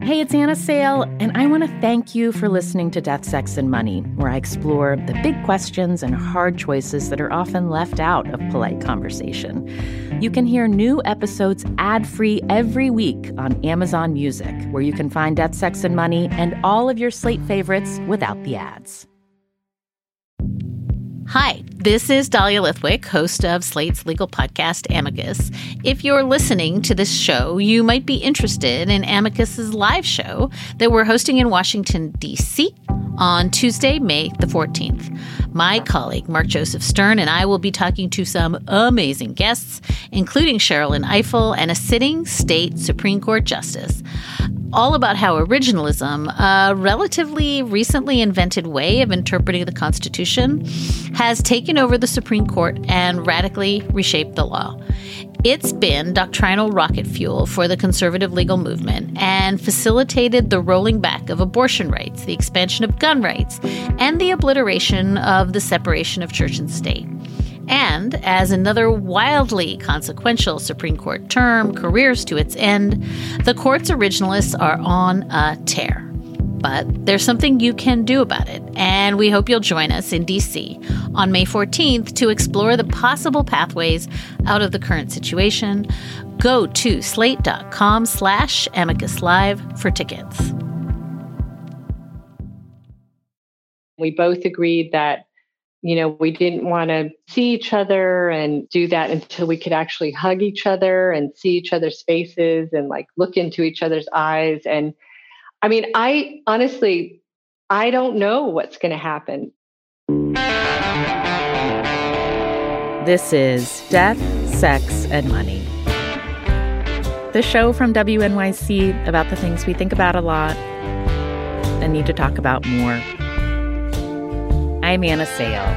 Hey, it's Anna Sale, and I want to thank you for listening to Death, Sex, and Money, where I explore the big questions and hard choices that are often left out of polite conversation. You can hear new episodes ad-free every week on Amazon Music, where you can find Death, Sex, and Money and all of your Slate favorites without the ads. Hi, this is Dahlia Lithwick, host of Slate's legal podcast, Amicus. If you're listening to this show, you might be interested in Amicus's live show that we're hosting in Washington, D.C. on Tuesday, May the 14th. My colleague, Mark Joseph Stern, and I will be talking to some amazing guests, including Sherrilyn Ifill and a sitting state Supreme Court justice, all about how originalism, a relatively recently invented way of interpreting the Constitution, has taken over the Supreme Court and radically reshaped the law. It's been doctrinal rocket fuel for the conservative legal movement and facilitated the rolling back of abortion rights, the expansion of gun rights, and the obliteration of the separation of church and state. And as another wildly consequential Supreme Court term careers to its end, the court's originalists are on a tear. But there's something you can do about it, and we hope you'll join us in D.C. on May 14th to explore the possible pathways out of the current situation. Go to slate.com/Amicus Live for tickets. We both agreed that, we didn't want to see each other and do that until we could actually hug each other and see each other's faces and look into each other's eyes. And I honestly don't know what's going to happen. This is Death, Sex, and Money, the show from WNYC about the things we think about a lot and need to talk about more. I'm Anna Sale.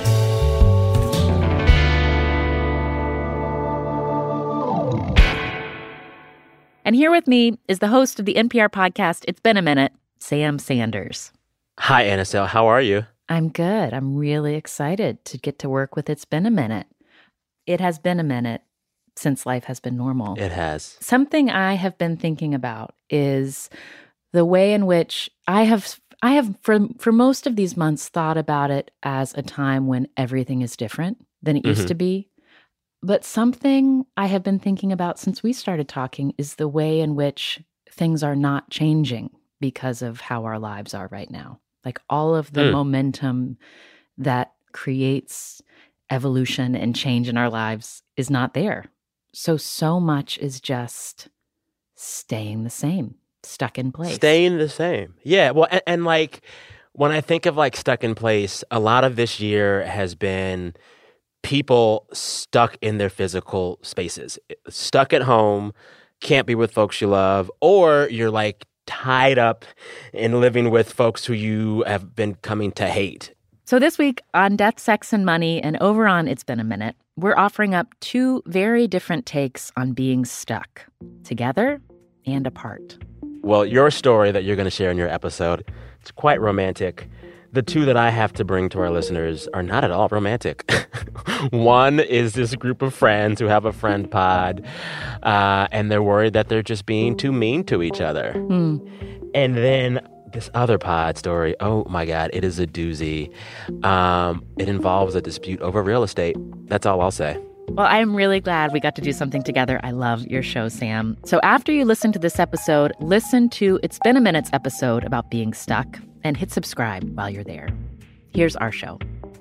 And here with me is the host of the NPR podcast, It's Been a Minute, Sam Sanders. Hi, Anna Sale. How are you? I'm good. I'm really excited to get to work with It's Been a Minute. It has been a minute since life has been normal. It has. Something I have been thinking about is the way in which I have for most of these months thought about it as a time when everything is different than it used to be. But something I have been thinking about since we started talking is the way in which things are not changing because of how our lives are right now. All of the momentum that creates evolution and change in our lives is not there. So much is just staying the same, stuck in place. Staying the same. Yeah. Well, and when I think of stuck in place, a lot of this year has been people stuck in their physical spaces, stuck at home, can't be with folks you love, or you're tied up in living with folks who you have been coming to hate. So this week on Death, Sex, and Money and over on It's Been a Minute, we're offering up two very different takes on being stuck, together and apart. Well, your story that you're going to share in your episode, it's quite romantic. The two that I have to bring to our listeners are not at all romantic. One is this group of friends who have a friend pod, and they're worried that they're just being too mean to each other. And then this other pod story, oh my God, it is a doozy. It involves a dispute over real estate. That's all I'll say. Well, I'm really glad we got to do something together. I love your show, Sam. So after you listen to this episode, listen to It's Been a Minute's episode about being stuck and hit subscribe while you're there. Here's our show.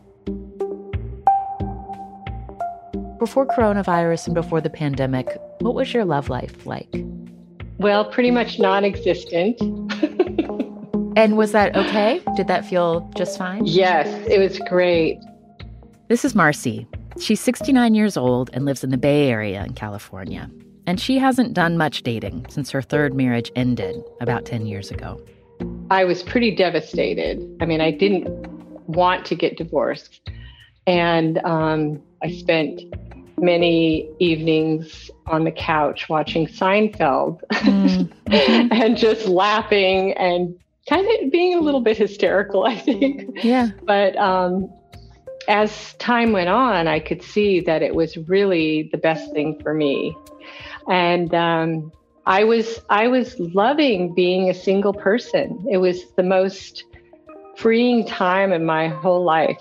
Before coronavirus and before the pandemic, what was your love life like? Well, pretty much non-existent. And was that okay? Did that feel just fine? Yes, it was great. This is Marcy. She's 69 years old and lives in the Bay Area in California. And she hasn't done much dating since her third marriage ended about 10 years ago. I was pretty devastated. I didn't want to get divorced. And I spent many evenings on the couch watching Seinfeld and just laughing and kind of being a little bit hysterical, I think. Yeah. But as time went on, I could see that it was really the best thing for me. And I was loving being a single person. It was the most freeing time in my whole life.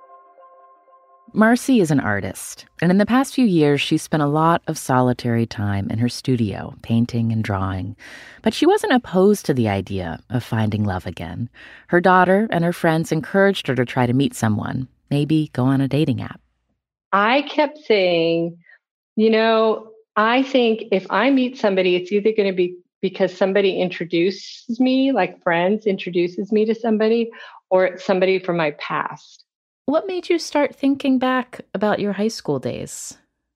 Marcy is an artist, and in the past few years, she's spent a lot of solitary time in her studio, painting and drawing. But she wasn't opposed to the idea of finding love again. Her daughter and her friends encouraged her to try to meet someone, maybe go on a dating app. I kept saying, I think if I meet somebody, it's either going to be because somebody introduces me, like friends introduces me to somebody, or it's somebody from my past. What made you start thinking back about your high school days?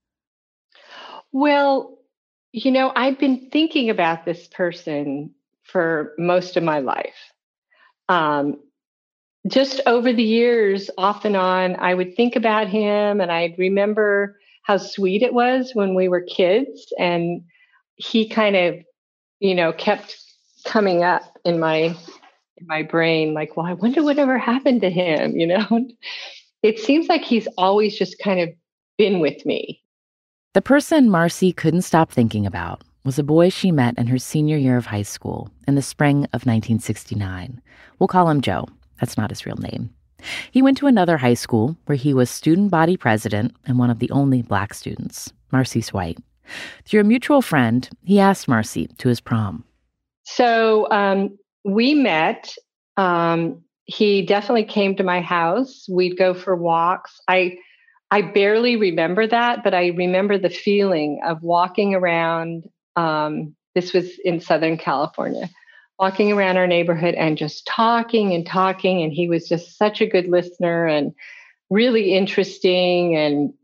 Well, I've been thinking about this person for most of my life. Um, just over the years, off and on, I would think about him and I'd remember how sweet it was when we were kids. And he kind of, kept coming up in my brain, like, well, I wonder whatever happened to him, It seems like he's always just kind of been with me. The person Marcy couldn't stop thinking about was a boy she met in her senior year of high school in the spring of 1969. We'll call him Joe. That's not his real name. He went to another high school where he was student body president and one of the only Black students. Marcy's white. Through a mutual friend, he asked Marcy to his prom. So we met. He definitely came to my house. We'd go for walks. I barely remember that, but I remember the feeling of walking around. This was in Southern California, walking around our neighborhood and just talking and talking. And he was just such a good listener and really interesting. And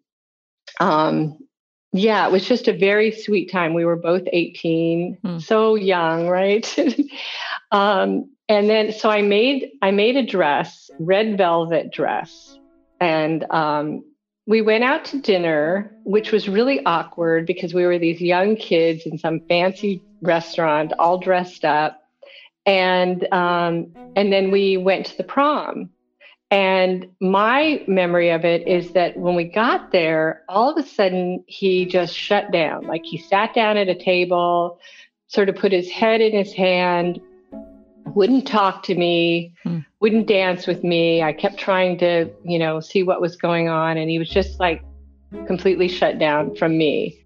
it was just a very sweet time. We were both 18, so young, right? And then, so I made a dress, red velvet dress, and we went out to dinner, which was really awkward because we were these young kids in some fancy restaurant, all dressed up, and then we went to the prom. And my memory of it is that when we got there, all of a sudden he just shut down. Like he sat down at a table, sort of put his head in his hand, wouldn't talk to me, wouldn't dance with me. I kept trying to, see what was going on. And he was just like completely shut down from me.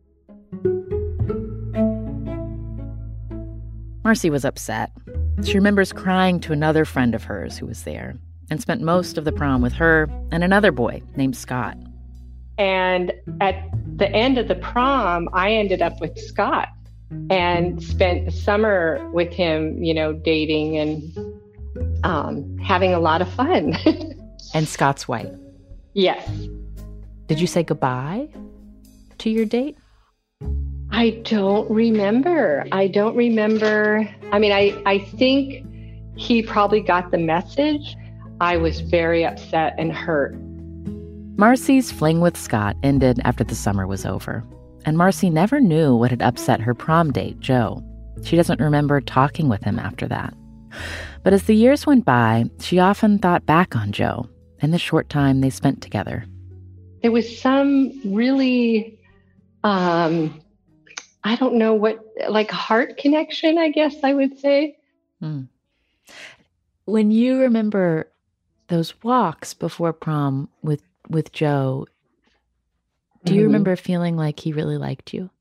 Marcy was upset. She remembers crying to another friend of hers who was there and spent most of the prom with her and another boy named Scott. And at the end of the prom, I ended up with Scott and spent the summer with him, dating and having a lot of fun. And Scott's white. Yes. Did you say goodbye to your date? I don't remember. I mean, I think he probably got the message. I was very upset and hurt. Marcy's fling with Scott ended after the summer was over. And Marcy never knew what had upset her prom date, Joe. She doesn't remember talking with him after that. But as the years went by, she often thought back on Joe and the short time they spent together. There was some really, I don't know what, like heart connection, I guess I would say. When you remember those walks before prom with Joe, do you remember feeling like he really liked you?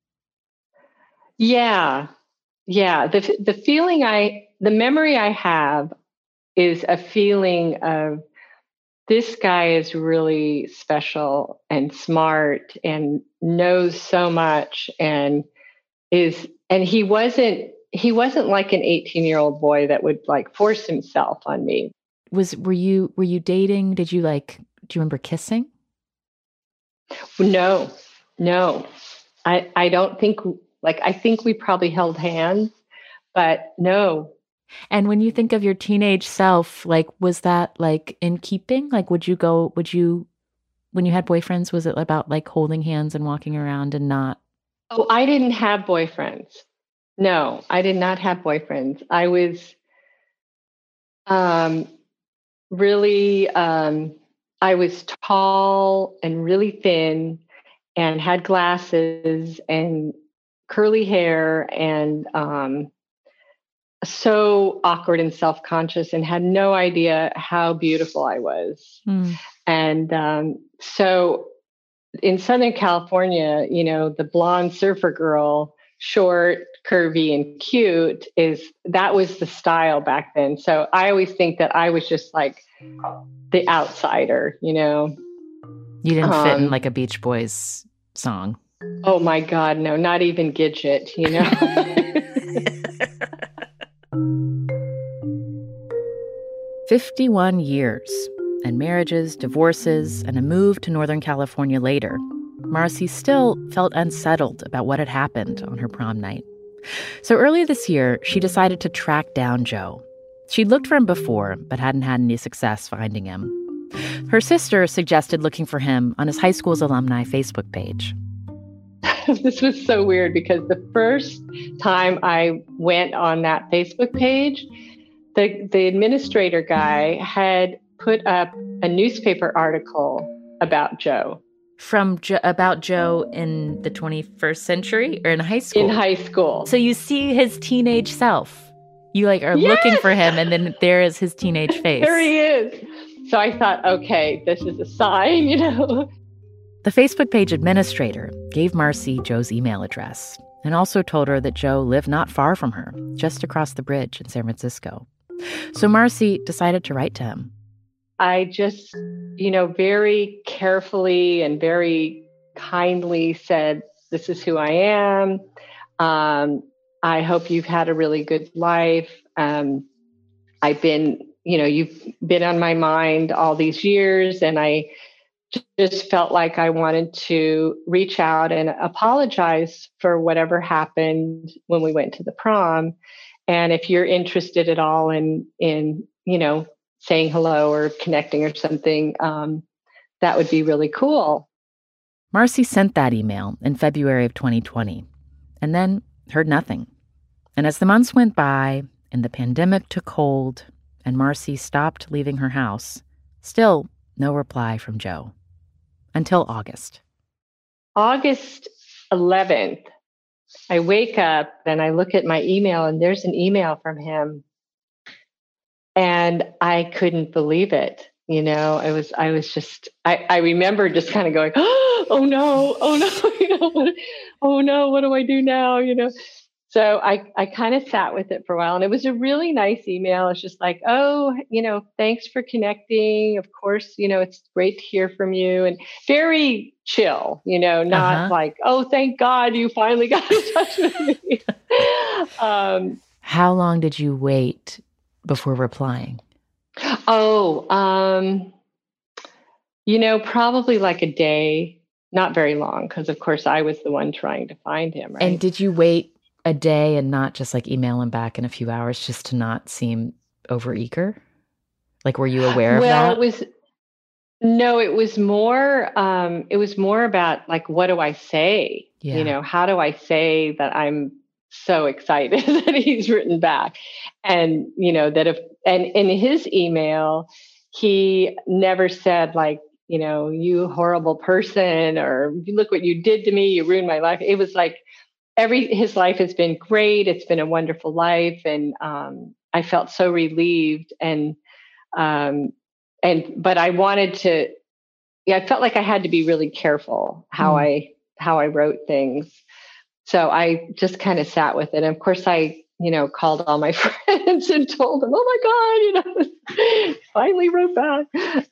Yeah. The feeling the memory I have is a feeling of this guy is really special and smart and knows so much and he wasn't like an 18-year-old boy that would like force himself on me. Were you dating? Do you remember kissing? No. I don't think, I think we probably held hands, but no. And when you think of your teenage self, was that in keeping? When you had boyfriends, was it about holding hands and walking around and not? Oh, I didn't have boyfriends. No, I did not have boyfriends. I was really, I was tall and really thin and had glasses and curly hair and so awkward and self-conscious, and had no idea how beautiful I was. And so in Southern California, the blonde surfer girl, short, curvy, and cute, that was the style back then. So I always think that I was just like the outsider, You didn't fit in like a Beach Boys song. Oh my God, no, not even Gidget, 51 years, and marriages, divorces, and a move to Northern California later, Marcy still felt unsettled about what had happened on her prom night. So early this year, she decided to track down Joe. She'd looked for him before, but hadn't had any success finding him. Her sister suggested looking for him on his high school's alumni Facebook page. This was so weird because the first time I went on that Facebook page, the administrator guy had put up a newspaper article about Joe. About Joe in the 21st century or in high school? In high school. So you see his teenage self. You are looking for him, and then there is his teenage face. There he is. So I thought, okay, this is a sign, The Facebook page administrator gave Marcy Joe's email address and also told her that Joe lived not far from her, just across the bridge in San Francisco. So Marcy decided to write to him. I just, very carefully and very kindly said, this is who I am. I hope you've had a really good life. I've been, you've been on my mind all these years, and I just felt like I wanted to reach out and apologize for whatever happened when we went to the prom. And if you're interested at all in saying hello or connecting or something, that would be really cool. Marcy sent that email in February of 2020 and then heard nothing. And as the months went by and the pandemic took hold and Marcy stopped leaving her house, still no reply from Joe. Until August. August 11th, I wake up and I look at my email and there's an email from him. And I couldn't believe it. I remember just kind of going, oh no, what do I do now? So I kind of sat with it for a while, and it was a really nice email. It's just like, thanks for connecting. Of course, it's great to hear from you, and very chill, not like, oh, thank God you finally got in touch with me. How long did you wait before replying? Probably like a day, not very long, because of course I was the one trying to find him. Right? And did you wait a day and not just like email him back in a few hours just to not seem overeager? Like, were you aware of that? It was more about like, what do I say? Yeah. How do I say that I'm so excited that he's written back? And, and in his email, he never said like, you horrible person, or look what you did to me, you ruined my life. It was like, his life has been great. It's been a wonderful life. And I felt so relieved. But I wanted to, I felt like I had to be really careful how I wrote things. So I just kind of sat with it. And of course I, called all my friends and told them, oh my God, finally wrote back.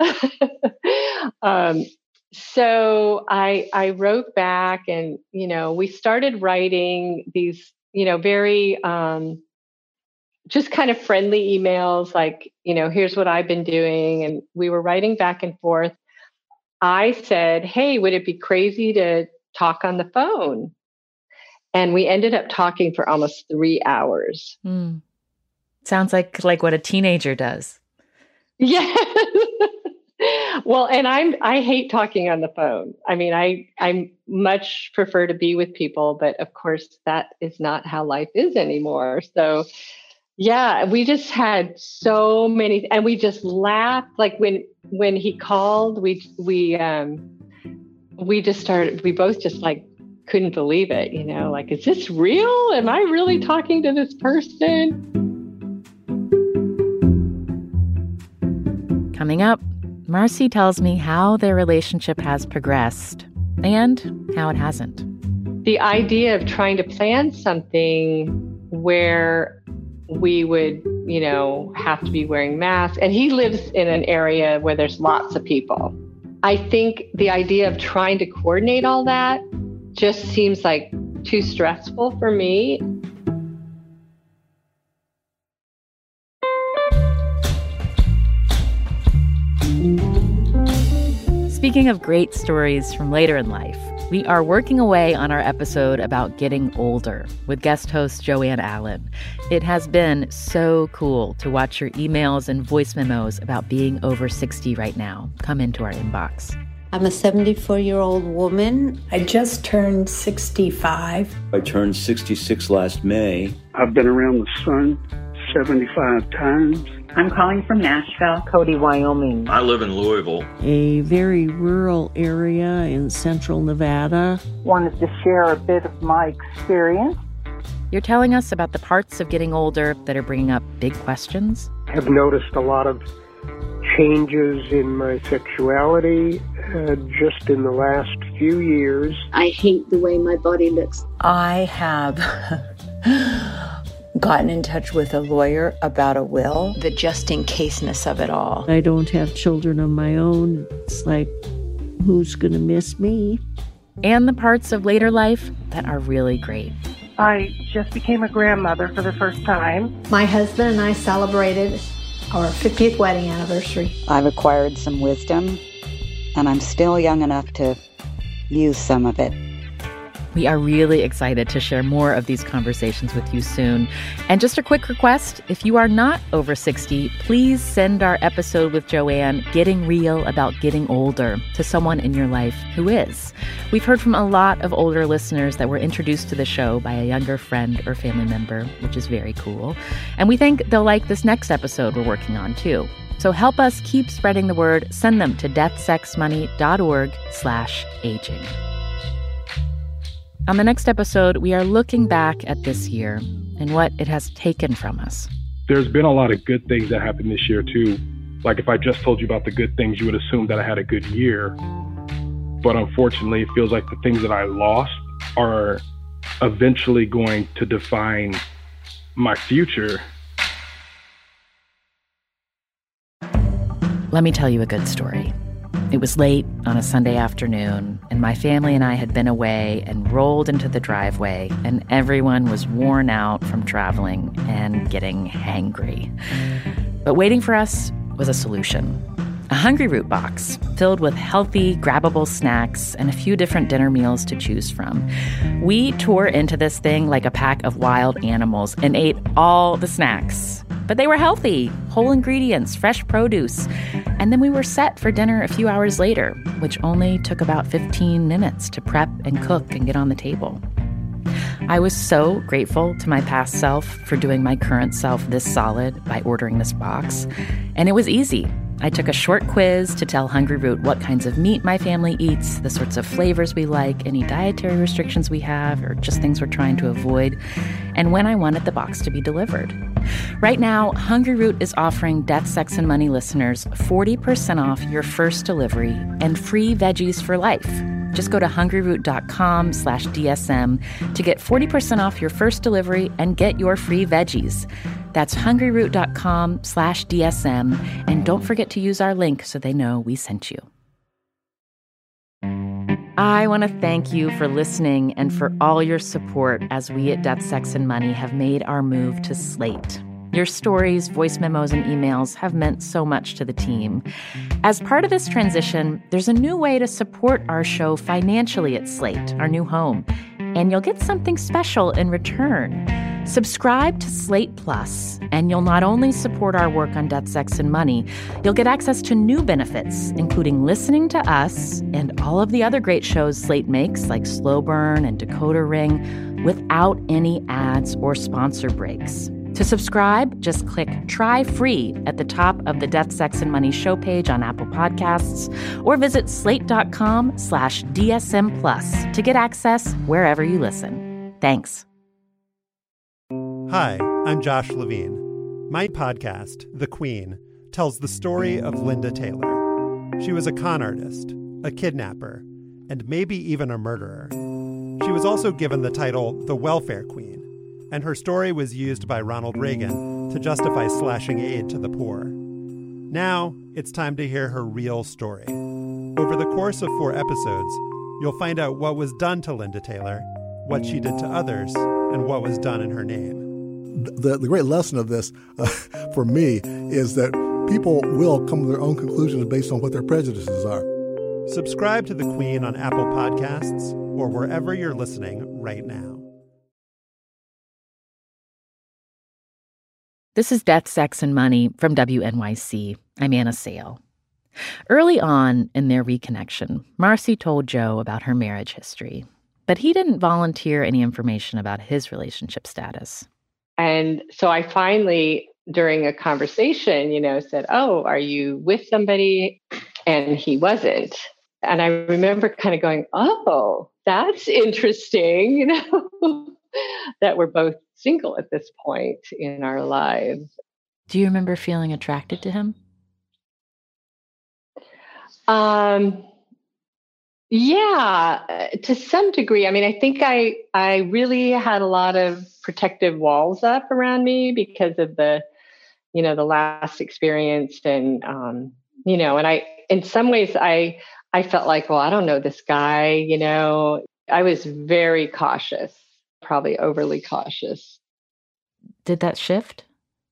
So I wrote back, and, we started writing these, very just kind of friendly emails, like, here's what I've been doing. And we were writing back and forth. I said, hey, would it be crazy to talk on the phone? And we ended up talking for almost 3 hours. Sounds like what a teenager does. Yeah. Well, and I hate talking on the phone. I mean, I much prefer to be with people, but of course that is not how life is anymore. So yeah, we just had so many, and we just laughed. Like when he called, we both just like couldn't believe it, like, is this real? Am I really talking to this person? Coming up, Marcy tells me how their relationship has progressed and how it hasn't. The idea of trying to plan something where we would, have to be wearing masks. And he lives in an area where there's lots of people. I think the idea of trying to coordinate all that just seems like too stressful for me. Speaking of great stories from later in life, we are working away on our episode about getting older with guest host Joanne Allen. It has been so cool to watch your emails and voice memos about being over 60 right now come into our inbox. I'm a 74-year-old woman. I just turned 65. I turned 66 last May. I've been around the sun 75 times. I'm calling from Nashville, Cody, Wyoming. I live in Louisville, a very rural area in central Nevada. Wanted to share a bit of my experience. You're telling us about the parts of getting older that are bringing up big questions. I've noticed a lot of changes in my sexuality just in the last few years. I hate the way my body looks. I have gotten in touch with a lawyer about a will, the just-in-caseness of it all. I don't have children of my own. It's like, who's going to miss me? And the parts of later life that are really great. I just became a grandmother for the first time. My husband and I celebrated our 50th wedding anniversary. I've acquired some wisdom, and I'm still young enough to use some of it. We are really excited to share more of these conversations with you soon. And just a quick request, if you are not over 60, please send our episode with Joanne, Getting Real About Getting Older, to someone in your life who is. We've heard from a lot of older listeners that were introduced to the show by a younger friend or family member, which is very cool. And we think they'll like this next episode we're working on, too. So help us keep spreading the word. Send them to deathsexmoney.org/aging. On the next episode, we are looking back at this year and what it has taken from us. There's been a lot of good things that happened this year, too. Like, if I just told you about the good things, you would assume that I had a good year. But unfortunately, it feels like the things that I lost are eventually going to define my future. Let me tell you a good story. It was late on a Sunday afternoon, and my family and I had been away and rolled into the driveway, and everyone was worn out from traveling and getting hangry. But waiting for us was a solution. A Hungryroot box filled with healthy, grabbable snacks and a few different dinner meals to choose from. We tore into this thing like a pack of wild animals and ate all the snacks. But they were healthy, whole ingredients, fresh produce. And then we were set for dinner a few hours later, which only took about 15 minutes to prep and cook and get on the table. I was so grateful to my past self for doing my current self this solid by ordering this box. And it was easy. I took a short quiz to tell Hungryroot what kinds of meat my family eats, the sorts of flavors we like, any dietary restrictions we have, or just things we're trying to avoid, and when I wanted the box to be delivered. Right now, Hungryroot is offering Death, Sex, and Money listeners 40% off your first delivery and free veggies for life. Just go to hungryroot.com/DSM to get 40% off your first delivery and get your free veggies. That's hungryroot.com/DSM. And don't forget to use our link so they know we sent you. I want to thank you for listening and for all your support as we at Death, Sex, and Money have made our move to Slate. Your stories, voice memos, and emails have meant so much to the team. As part of this transition, there's a new way to support our show financially at Slate, our new home, and you'll get something special in return. Subscribe to Slate Plus, and you'll not only support our work on Death, Sex, and Money, you'll get access to new benefits, including listening to us and all of the other great shows Slate makes, like Slow Burn and Decoder Ring, without any ads or sponsor breaks. To subscribe, just click Try Free at the top of the Death, Sex, and Money show page on Apple Podcasts, or visit slate.com/DSM Plus to get access wherever you listen. Thanks. Hi, I'm Josh Levine. My podcast, The Queen, tells the story of Linda Taylor. She was a con artist, a kidnapper, and maybe even a murderer. She was also given the title the Welfare Queen, and her story was used by Ronald Reagan to justify slashing aid to the poor. Now, it's time to hear her real story. Over the course of 4 episodes, you'll find out what was done to Linda Taylor, what she did to others, and what was done in her name. The great lesson of this, for me, is that people will come to their own conclusions based on what their prejudices are. Subscribe to The Queen on Apple Podcasts or wherever you're listening right now. This is Death, Sex, and Money from WNYC. I'm Anna Sale. Early on in their reconnection, Marcy told Joe about her marriage history, but he didn't volunteer any information about his relationship status. And so I finally, during a conversation, said, "Oh, are you with somebody?" And he wasn't. And I remember kind of going, "Oh, that's interesting," that we're both single at this point in our lives. Do you remember feeling attracted to him? Yeah, to some degree. I mean, I think I really had a lot of protective walls up around me because of the last experience. And, and in some ways I felt like, well, I don't know this guy, I was very cautious, probably overly cautious. Did that shift?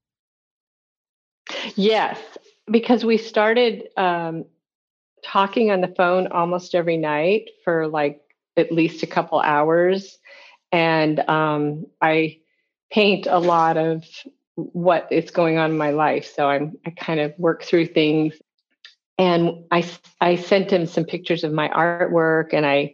Yes, because we started talking on the phone almost every night for like at least a couple hours. And I paint a lot of what is going on in my life. So I kind of work through things. And I sent him some pictures of my artwork, and I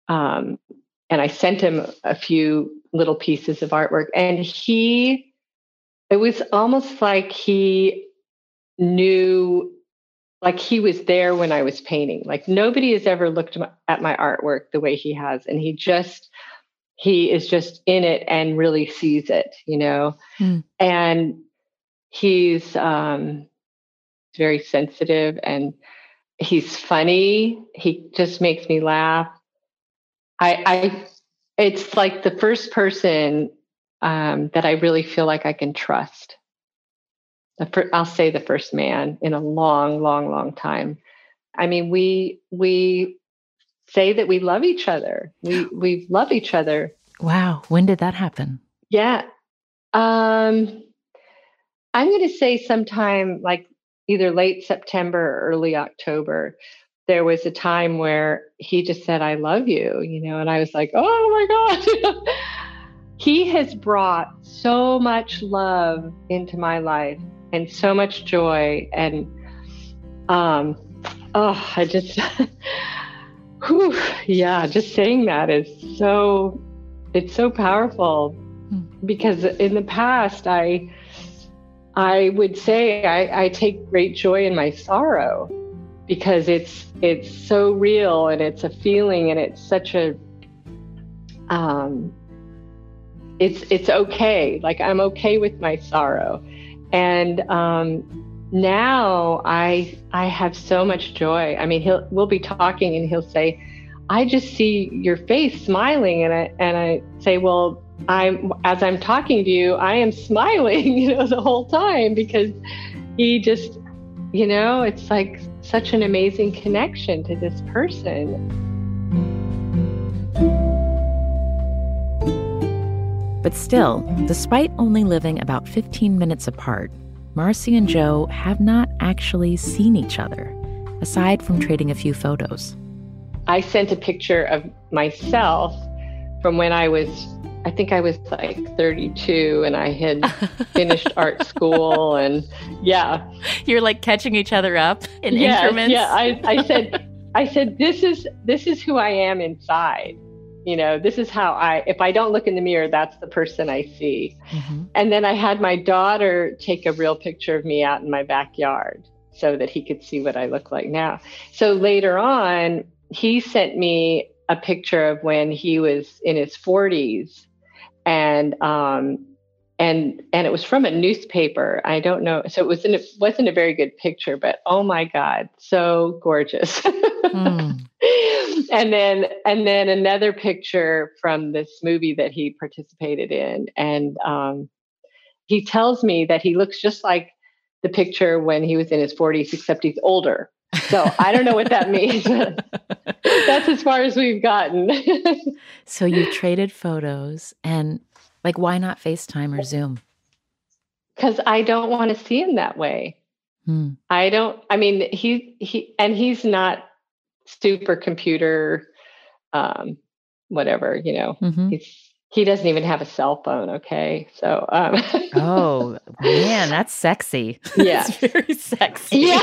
sent him a few little pieces of artwork. And it was almost like he knew, like he was there when I was painting. Like nobody has ever looked at my artwork the way he has. And he is just in it and really sees it, And he's very sensitive, and he's funny. He just makes me laugh. It's like the first person that I really feel like I can trust. I'll say the first man in a long, long, long time. I mean, we say that we love each other. We love each other. Wow. When did that happen? Yeah. I'm going to say sometime like either late September or early October. There was a time where he just said, "I love you," and I was like, "Oh my God." He has brought so much love into my life and so much joy. And, just saying that is it's so powerful, because in the past, I would say I take great joy in my sorrow, because it's so real, and it's a feeling, and it's such a, it's okay. Like I'm okay with my sorrow. And now I have so much joy. I mean, we'll be talking and he'll say, "I just see your face smiling." And I say, "Well, as I'm talking to you, I am smiling, the whole time," because he just, it's like such an amazing connection to this person. But still, despite only living about 15 minutes apart, Marcy and Joe have not actually seen each other, aside from trading a few photos. I sent a picture of myself from when I think I was like 32, and I had finished art school, and yeah. You're like catching each other up in increments? Yeah, I said, this is who I am inside. This is how if I don't look in the mirror, that's the person I see. Mm-hmm. And then I had my daughter take a real picture of me out in my backyard so that he could see what I look like now. So later on, he sent me a picture of when he was in his 40s, and it was from a newspaper. I don't know. So it wasn't a very good picture, but oh my God, so gorgeous. And then another picture from this movie that he participated in. And he tells me that he looks just like the picture when he was in his 40s, except he's older. So I don't know what that means. That's as far as we've gotten. So you traded photos, and why not FaceTime or Zoom? Because I don't want to see him that way. He's not super computer, whatever, mm-hmm. He doesn't even have a cell phone. Okay. So, oh man, that's sexy. Yeah. That's very sexy. Yeah.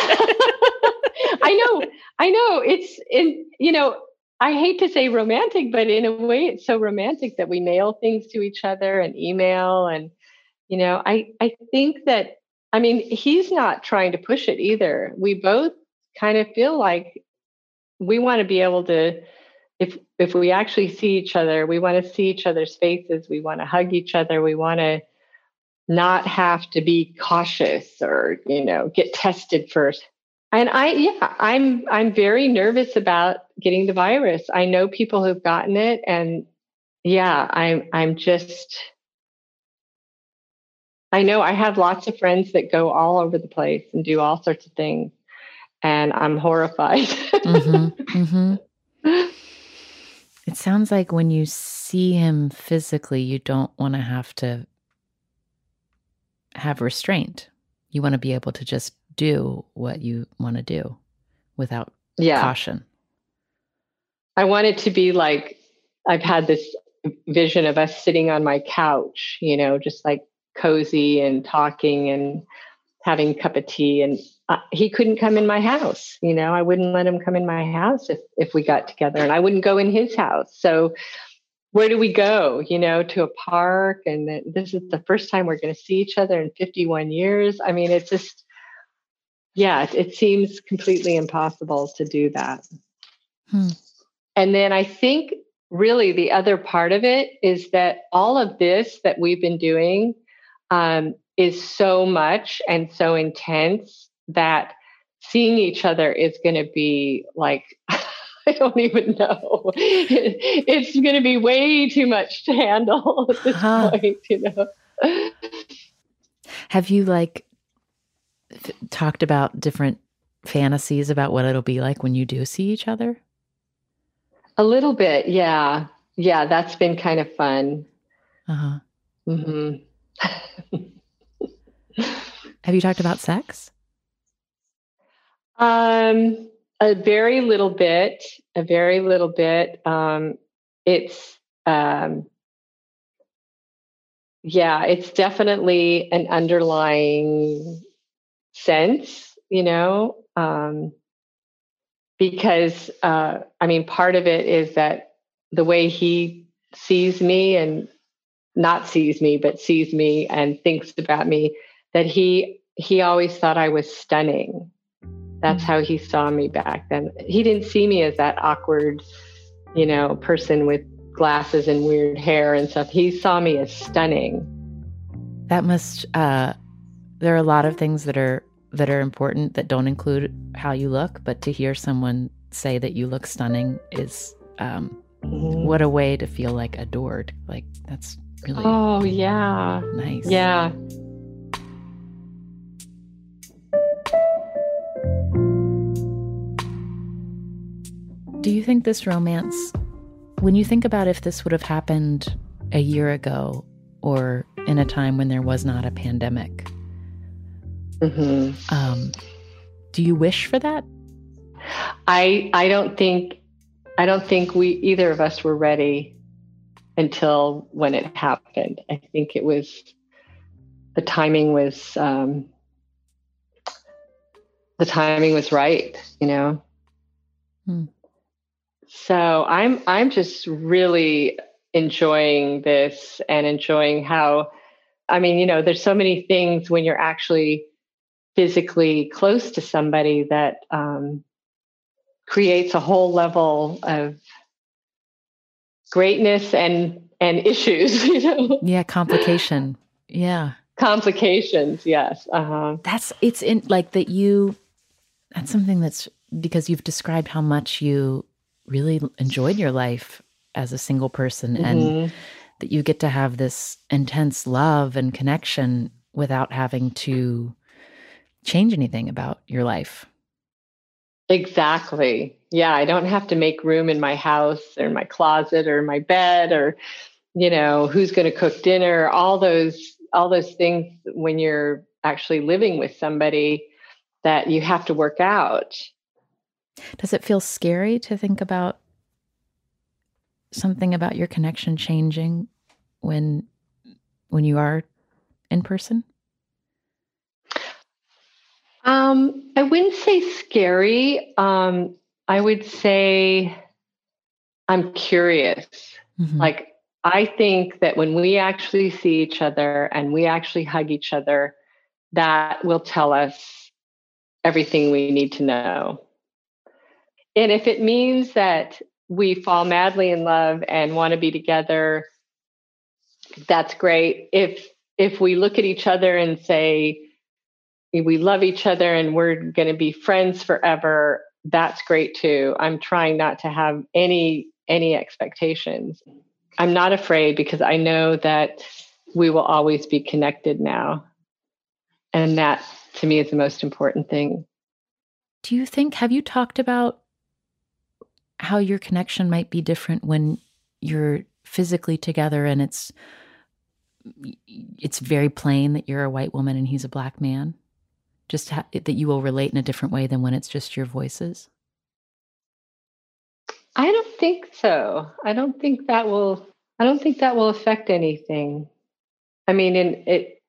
I know I hate to say romantic, but in a way it's so romantic that we mail things to each other and email. And, I think that, he's not trying to push it either. We both kind of feel like we want to be able to, if we actually see each other, we want to see each other's faces. We want to hug each other. We want to not have to be cautious or, get tested first. And I'm very nervous about getting the virus. I know people who've gotten it, and I know I have lots of friends that go all over the place and do all sorts of things, and I'm horrified. Mm-hmm, mm-hmm. It sounds like when you see him physically, you don't want to have restraint. You want to be able to just do what you want to do without caution. I want it to be like, I've had this vision of us sitting on my couch, just like cozy and talking and having a cup of tea. And he couldn't come in my house. I wouldn't let him come in my house if we got together, and I wouldn't go in his house. So where do we go, to a park? And this is the first time we're going to see each other in 51 years. It's just, it seems completely impossible to do that. And then I think really the other part of it is that all of this that we've been doing is so much and so intense that seeing each other is going to be like, I don't even know. It's going to be way too much to handle at this point, Have you talked about different fantasies about what it'll be like when you do see each other? A little bit, yeah. Yeah, that's been kind of fun. Uh-huh. Mm-hmm. Have you talked about sex? A very little bit. It's definitely an underlying sense, because, part of it is that the way he sees me and not sees me, but sees me and thinks about me, that he always thought I was stunning. That's how he saw me back then. He didn't see me as that awkward, person with glasses and weird hair and stuff. He saw me as stunning. That must, there are a lot of things that are important that don't include how you look, but to hear someone say that you look stunning is, what a way to feel adored. That's really nice. Yeah. Do you think this romance, when you think about if this would have happened a year ago or in a time when there was not a pandemic, do you wish for that? I don't think we either of us were ready until when it happened. I think it was the timing was right, So I'm just really enjoying this and enjoying how, I mean, you know, there's so many things when you're actually physically close to somebody that creates a whole level of greatness and issues, you know? Yeah, complication. Yeah. Complications, yes. That's something that's because you've described how much you really enjoyed your life as a single person and that you get to have this intense love and connection without having to change anything about your life. Exactly. Yeah, I don't have to make room in my house or my closet or my bed or, you know, who's going to cook dinner, all those things when you're actually living with somebody that you have to work out. Does it feel scary to think about something about your connection changing when you are in person? I wouldn't say scary. I would say I'm curious. Mm-hmm. Like, I think that when we actually see each other and we actually hug each other, that will tell us everything we need to know. And if it means that we fall madly in love and want to be together, that's great. If we look at each other and say, we love each other and we're going to be friends forever, that's great too. I'm trying not to have any expectations. I'm not afraid because I know that we will always be connected now. And that, to me, is the most important thing. Do you think, have you talked about how your connection might be different when you're physically together and it's very plain that you're a white woman and he's a black man? Just that you will relate in a different way than when it's just your voices? I don't think so. I don't think that will affect anything. I mean,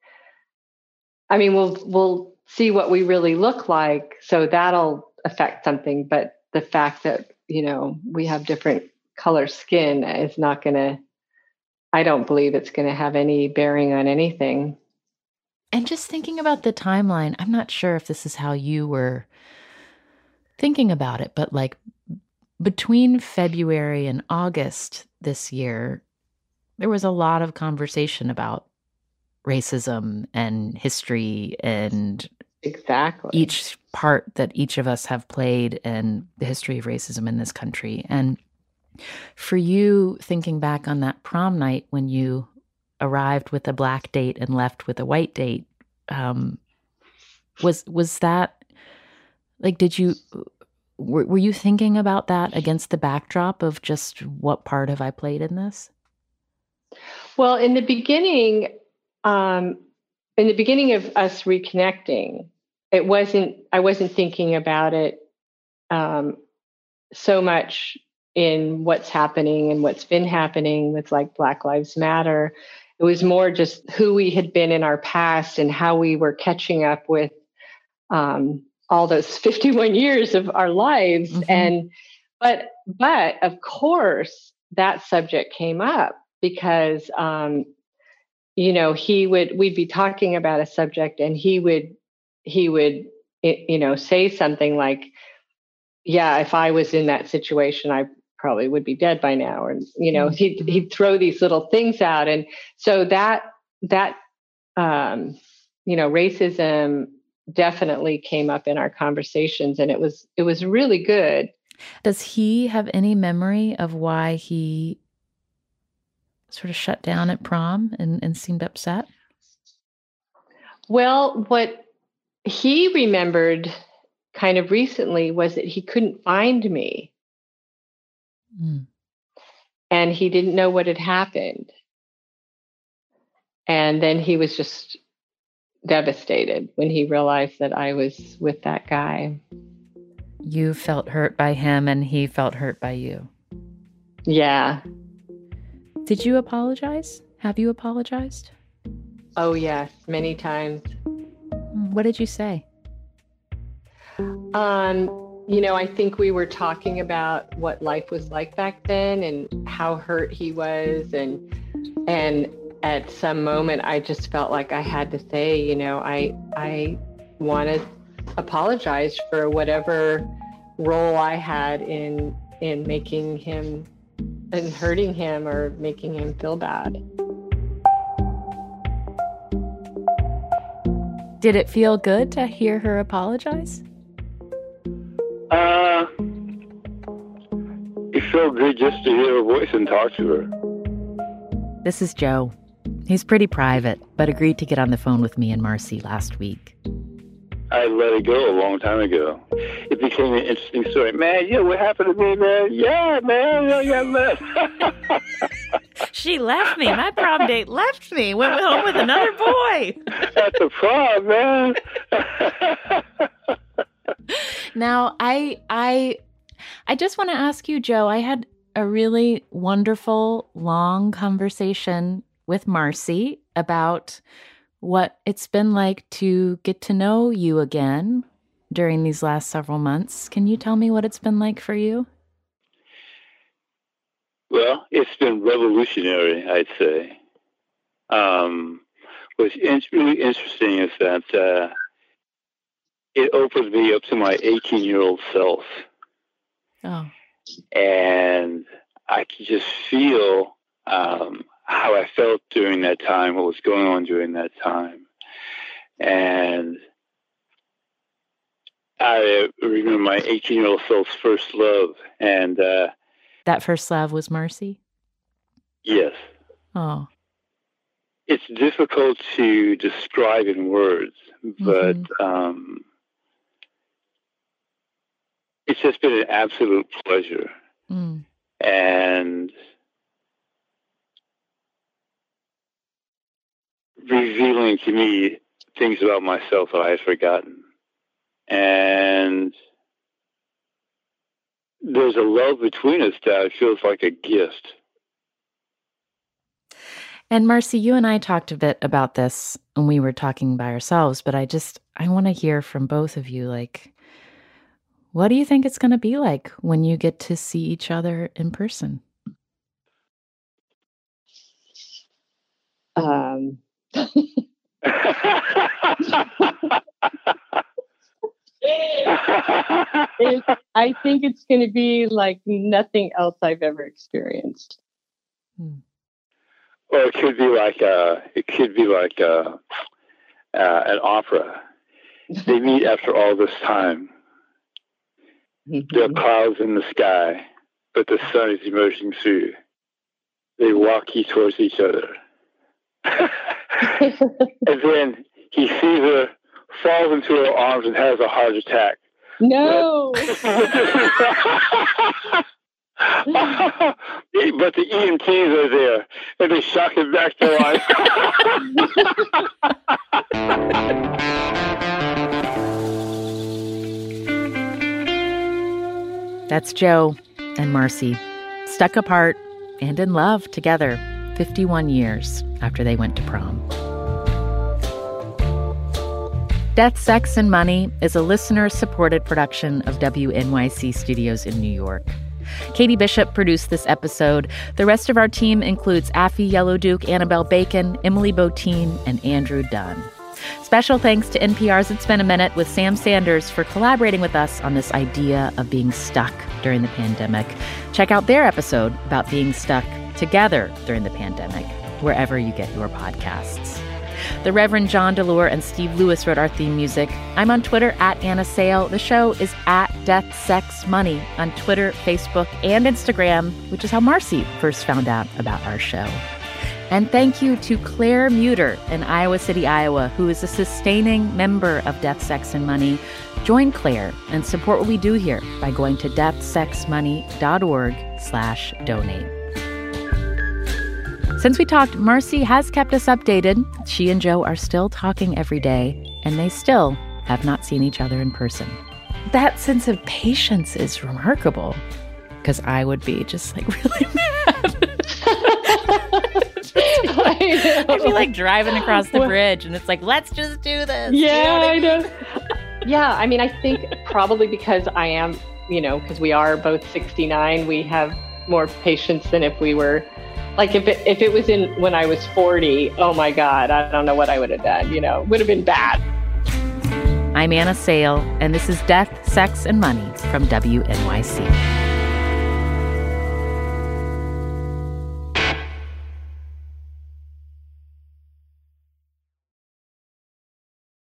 we'll see what we really look like, so that'll affect something. But the fact that, you know, we have different color skin is not going to, I don't believe it's going to have any bearing on anything. And just thinking about the timeline, I'm not sure if this is how you were thinking about it, but like between February and August this year, there was a lot of conversation about racism and history and exactly each part that each of us have played in the history of racism in this country. And for you, thinking back on that prom night when you arrived with a black date and left with a white date, was that like, were you thinking about that against the backdrop of just what part have I played in this? Well, in the beginning of us reconnecting, I wasn't thinking about it so much in what's happening and what's been happening with like Black Lives Matter. It was more just who we had been in our past and how we were catching up with all those 51 years of our lives. Mm-hmm. And but of course that subject came up because you know, we'd be talking about a subject and he would you know, say something like, yeah, if I was in that situation, I probably would be dead by now. And, you know, he'd throw these little things out. And so that you know, racism definitely came up in our conversations, and it was really good. Does he have any memory of why he sort of shut down at prom and seemed upset? Well, what he remembered kind of recently was that he couldn't find me. Mm. And he didn't know what had happened. And then he was just devastated when he realized that I was with that guy. You felt hurt by him and he felt hurt by you. Yeah. Did you apologize? Have you apologized? Oh, yes, many times. What did you say? I think we were talking about what life was like back then and how hurt he was. And at some moment, I just felt like I had to say, I want to apologize for whatever role I had in making him and hurting him or making him feel bad. Did it feel good to hear her apologize? It felt good just to hear her voice and talk to her. This is Joe. He's pretty private, but agreed to get on the phone with me and Marcy last week. I let it go a long time ago. It became an interesting story. Man, what happened to me, man? Yeah, man, I got left. She left me. My prom date left me. Went home with another boy. At the prom, man. Now, I just want to ask you, Joe, I had a really wonderful, long conversation with Marcy about what it's been like to get to know you again during these last several months. Can you tell me what it's been like for you? Well, it's been revolutionary, I'd say. What's really interesting is that it opened me up to my 18-year-old self. Oh. And I could just feel how I felt during that time, what was going on during that time. And I remember my 18-year-old self's first love. And that first love was Marcy? Yes. Oh. It's difficult to describe in words, but it's just been an absolute pleasure. And revealing to me things about myself that I had forgotten. And there's a love between us that feels like a gift. And Marcy, you and I talked a bit about this when we were talking by ourselves, but I want to hear from both of you, like, what do you think it's going to be like when you get to see each other in person? I think it's going to be like nothing else I've ever experienced. Or it could be like an opera. They meet after all this time. There are clouds in the sky, but the sun is emerging through. They walk towards each other. And then he sees her, falls into her arms, and has a heart attack. No! But the EMTs are there, and they shock him back to life. That's Joe and Marcy, stuck apart and in love together 51 years after they went to prom. Death, Sex, and Money is a listener-supported production of WNYC Studios in New York. Katie Bishop produced this episode. The rest of our team includes Affie Yellowduke, Annabelle Bacon, Emily Botine, and Andrew Dunn. Special thanks to NPR's It's Been a Minute with Sam Sanders for collaborating with us on this idea of being stuck during the pandemic. Check out their episode about being stuck together during the pandemic, wherever you get your podcasts. The Reverend John DeLore and Steve Lewis wrote our theme music. I'm on Twitter at Anna Sale. The show is at Death, Sex, Money on Twitter, Facebook, and Instagram, which is how Marcy first found out about our show. And thank you to Claire Muter in Iowa City, Iowa, who is a sustaining member of Death, Sex, and Money. Join Claire and support what we do here by going to deathsexmoney.org/donate. Since we talked, Marcy has kept us updated. She and Joe are still talking every day, and they still have not seen each other in person. That sense of patience is remarkable, because I would be just like really mad. I'd be like driving across the bridge, and it's like, let's just do this. Yeah, I know. Yeah, I mean, I think probably because I am, because we are both 69, we have more patience than if we were, like if it was when I was 40, oh my God, I don't know what I would have done, it would have been bad. I'm Anna Sale, and this is Death, Sex, and Money from WNYC.